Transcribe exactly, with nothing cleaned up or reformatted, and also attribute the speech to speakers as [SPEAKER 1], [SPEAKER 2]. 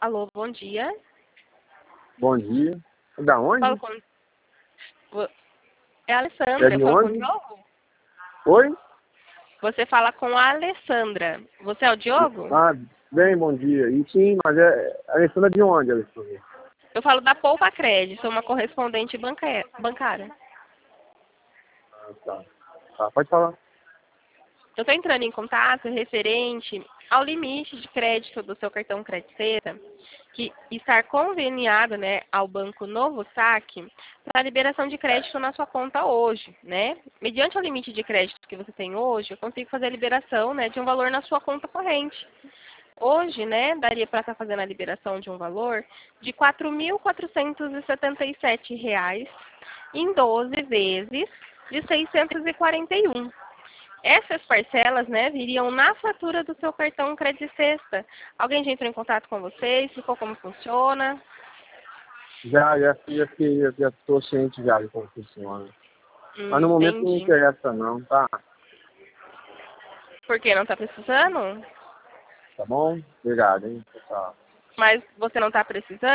[SPEAKER 1] Alô, bom dia.
[SPEAKER 2] Bom dia. Da
[SPEAKER 1] Falo
[SPEAKER 2] onde?
[SPEAKER 1] com... É a
[SPEAKER 2] É
[SPEAKER 1] Alessandra,
[SPEAKER 2] de
[SPEAKER 1] eu falo com o
[SPEAKER 2] onde?
[SPEAKER 1] Diogo?
[SPEAKER 2] Oi?
[SPEAKER 1] Você fala com a Alessandra. Você é o Diogo?
[SPEAKER 2] Ah, bem, bom dia. E sim, mas é a Alessandra de onde, Alessandra?
[SPEAKER 1] Eu falo da Poupa Crédito, sou uma correspondente banca- bancária.
[SPEAKER 2] Ah, tá. Tá, pode falar.
[SPEAKER 1] Eu estou entrando em contato referente ao limite de crédito do seu cartão Crediceta, que está conveniado, né, ao Banco Novo Saque para a liberação de crédito na sua conta hoje, né? Mediante o limite de crédito que você tem hoje, eu consigo fazer a liberação, né, de um valor na sua conta corrente. Hoje, né, daria para estar fazendo a liberação de um valor de quatro mil quatrocentos e setenta e sete reais em doze vezes de seiscentos e quarenta e um. Essas parcelas, né, viriam na fatura do seu cartão Credicesta. Alguém já entrou em contato com você, explicou como funciona?
[SPEAKER 2] Já, já, já, já, já estou ciente já de como funciona. Mas
[SPEAKER 1] Hum,
[SPEAKER 2] no momento não
[SPEAKER 1] entendi.
[SPEAKER 2] interessa não, tá?
[SPEAKER 1] Por que não está precisando?
[SPEAKER 2] Tá bom? Obrigado, hein? Tchau.
[SPEAKER 1] Mas você não está precisando?